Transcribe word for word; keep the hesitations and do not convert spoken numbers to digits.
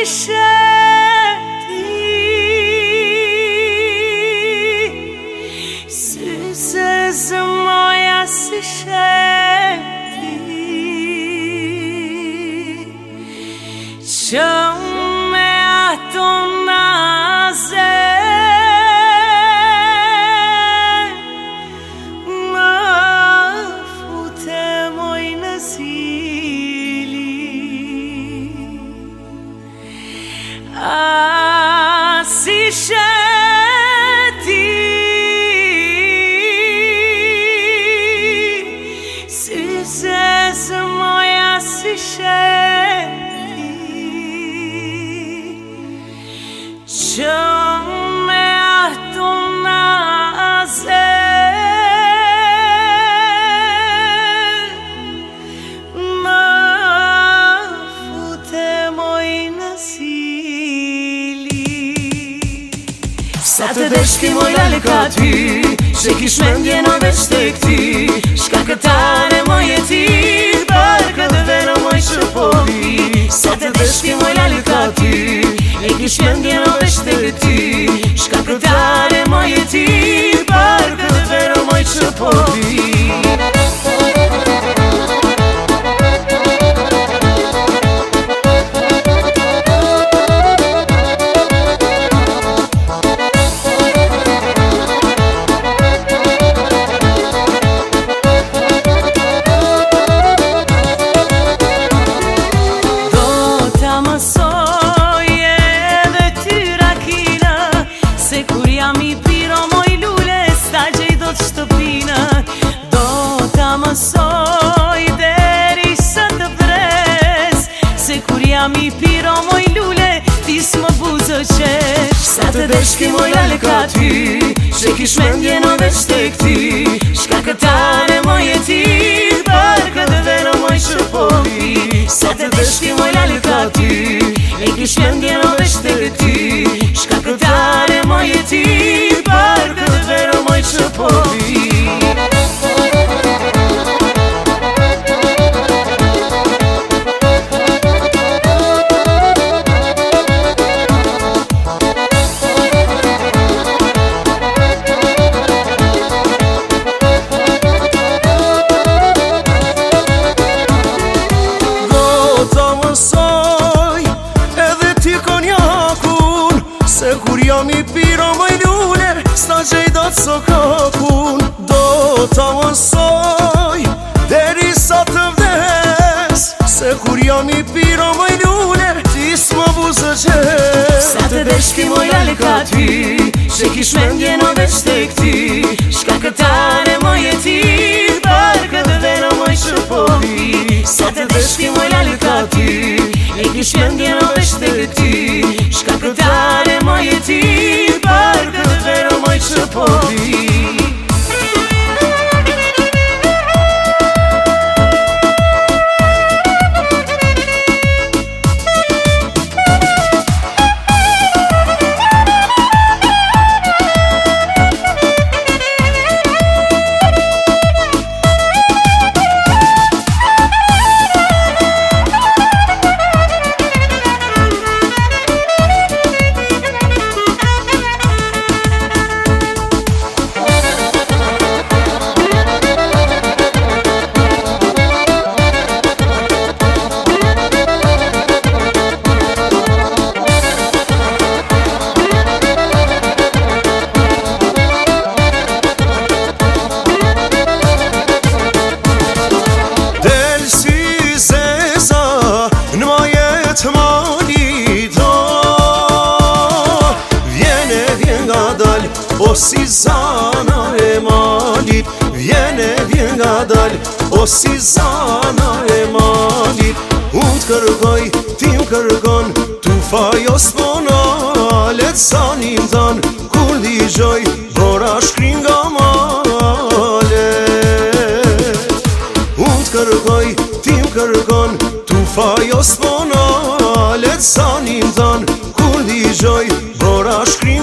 Sa të desh ti moj lale ka ty, që kish mendje në veç të këti, shka këtare moj e ti, për këtë vero moj që po vi. Sa të desh ti moj lale ka ty, e kish mendje në veç të këti, shka këtare moj e ti, për këtë vero moj që po vi. Mi piro moj lule, ti s'më buzë qesh. Sa të desh ki moj lale ka ty, që kish mendje në veç të këti, shka këtare moj e ti, për këtë vero moj që po vi. Sa të desh ki moj lale ka ty, e kish mendje në veç të këti, shka këtare moj e ti, për këtë vero moj që po vi. Se kur jam i piro moj lule, s'ta gjejdat so kakun. Do ta mësoj, deri sa të vdes. Se kur jam i piro moj lule, ti s'më buzë qesh. Sa të desh ti moj lale ka ty, që kish mendje në veç të këti, shka këtare moj e ti, për këtë vero moj që po vi. Sa të desh ti moj lale ka ty, e kish mendje në veç të këti, shka këtare moj e ti, për këtë vero moj që po vi. O si zana e malit, vjene vjen nga dal. O si zana e malit, unë t'kërgoj, ti m'kërgon, tu fajo s'ponalet zanin tan, kur digjoj, bora shkrin nga malet. Unë t'kërgoj, ti m'kërgon, tu fajo s'ponalet zanin tan, kur digjoj, bora shkrin